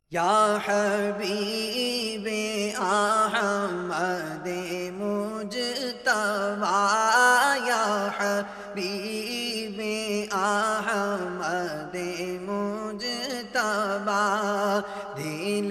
یا حبیب احمد مجتبی، یا حبیب احمد مجتبی، دل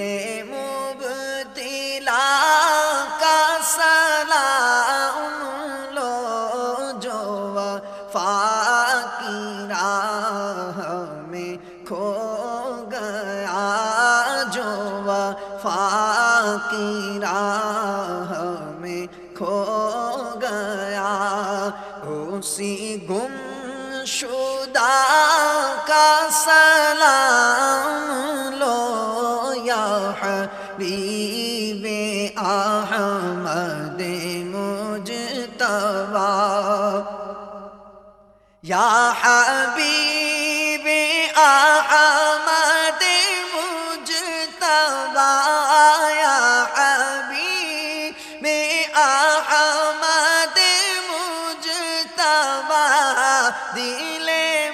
مبتلا کا سلام لو جو وفا کی راہ میں کھو گیا، جو وفا کی راہ میں کھو گیا، اسی گمشدہ کا سلام لو یا حبیب احمد مجتبی، یا حبیب احمد مجتبی، یا حبیب احمد مجتبی، دل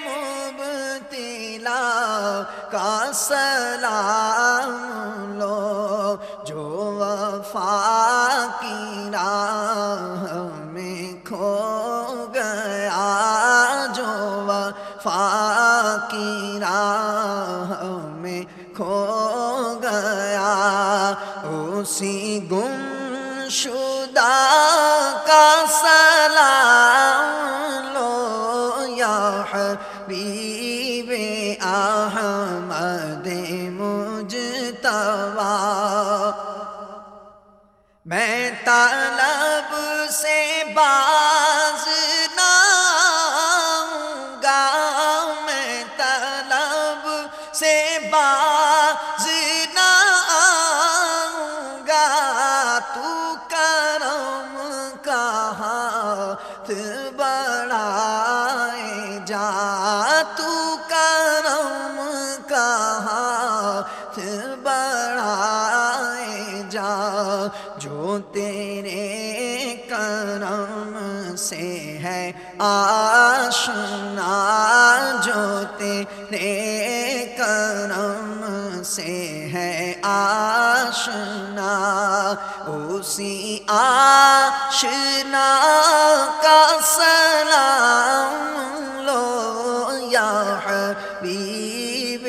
مبتلا کا سلام لو جو وفا کی راہ میں کھو گیا، جو وفا کی راہ میں کھو گیا، اسی گمشدہ کا سلام لو یا حبیب احمد مجتبی، میں طلب سے باز نہ آؤں گا، میں طلب سے باز نہ آؤں گا، تو کرم کا ہاتھ بڑھائے جا، تو کرم کا ہاتھ بڑھائے جا، جو تیرے کرم سے ہے آشنا، جو تیرے کرم سے ہے آشنا، اسی آشنا کا سلام لو یا حبیب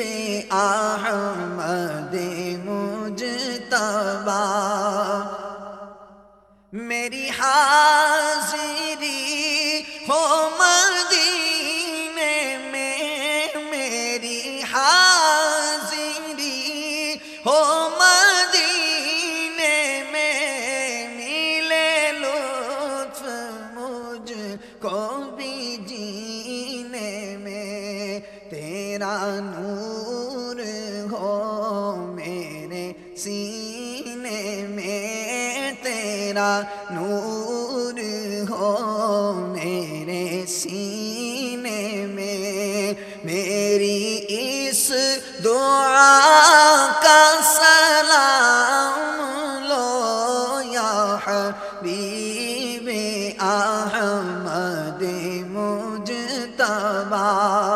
احمد مجتبی، میری حاضری ہو مدینے میں، میری حاضری ہو مدینے میں، ملے لطف مجھ کو بھی جینے میں، تیرا نور ہو میرے سینے میں، تیرا نور ہو میرے سینے میں، میری اس دعا کا سلام لو یا حبیب احمد مجتبی،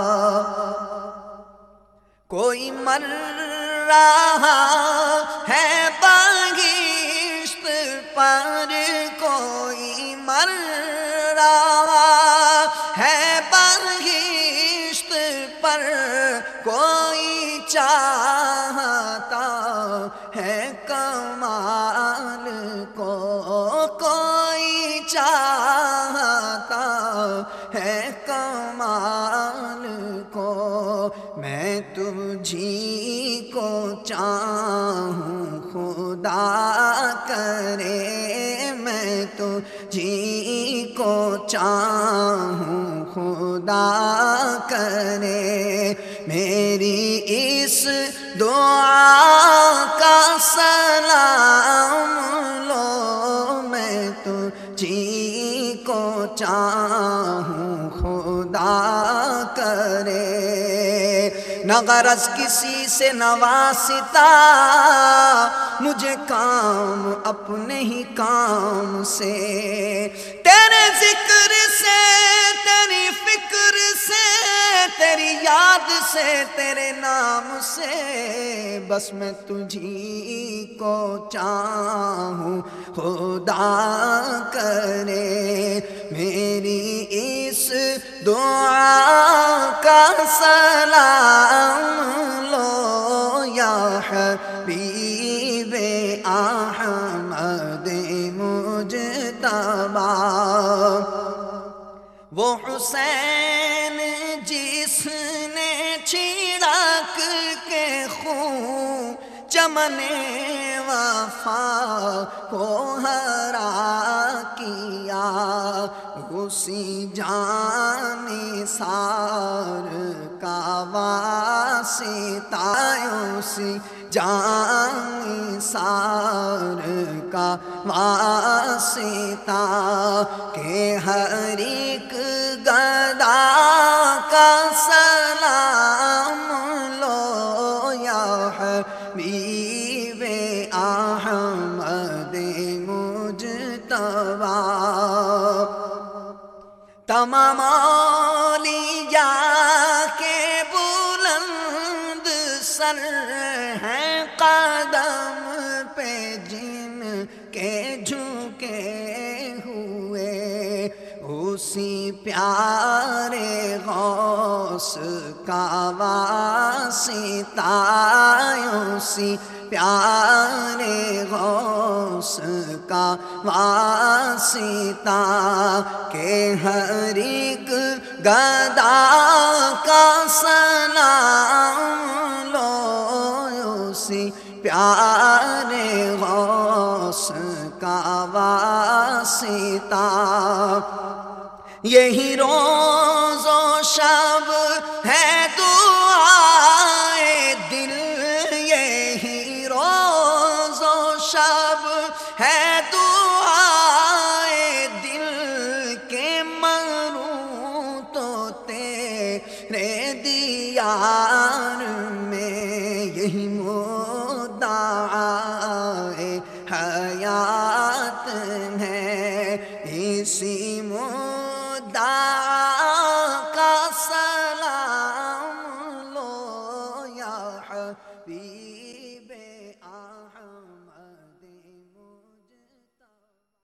کوئی مر رہا ہے بہشت پر، کوئی مر رہا ہے بہشت پر، کوئی چاہتا ہے کمال کو، کوئی چاہتا ہے کمال کو، میں تجھی کو چاہوں خدا کرے، میں تجھی کو چاہوں خدا کرے، میری اس دعا کا سلام لو میں تجھی کو چاہوں خدا کرے، نہ غرض کسی سے نہ واسطہ، مجھے کام اپنے ہی کام سے، تیرے ذکر سے تیری فکر سے تیری یاد سے تیرے نام سے بس میں تجھی کو چاہوں خدا کرے میری اس دعا کا سلام لو یا حبیب احمد مجتبی وہ حسین جس نے چھڑک کے خون چمن وفا کو ہرا کیا اسی جان سار کا واسطہ اسی جان سار کا واسطہ کہ ہر ایک گدا کا سلام لو یا حبیب احمد مجتبی تمام اولیاء کے بلند سر ہیں قدم پہ جن کے جھکے ہوئے اسی پیارے غوث کا واسطہ اسی پیارے غوث کا واسطہ کہ ہر ایک گدا کا سلام لو اسی پیارے غوث کا واسطہ یہی روز و شب ہے دعائے دل یہی روز و شب ہے دعائے دل کے مروں تو تیرے دیار میں یہی مدعائے حیات ہے اسی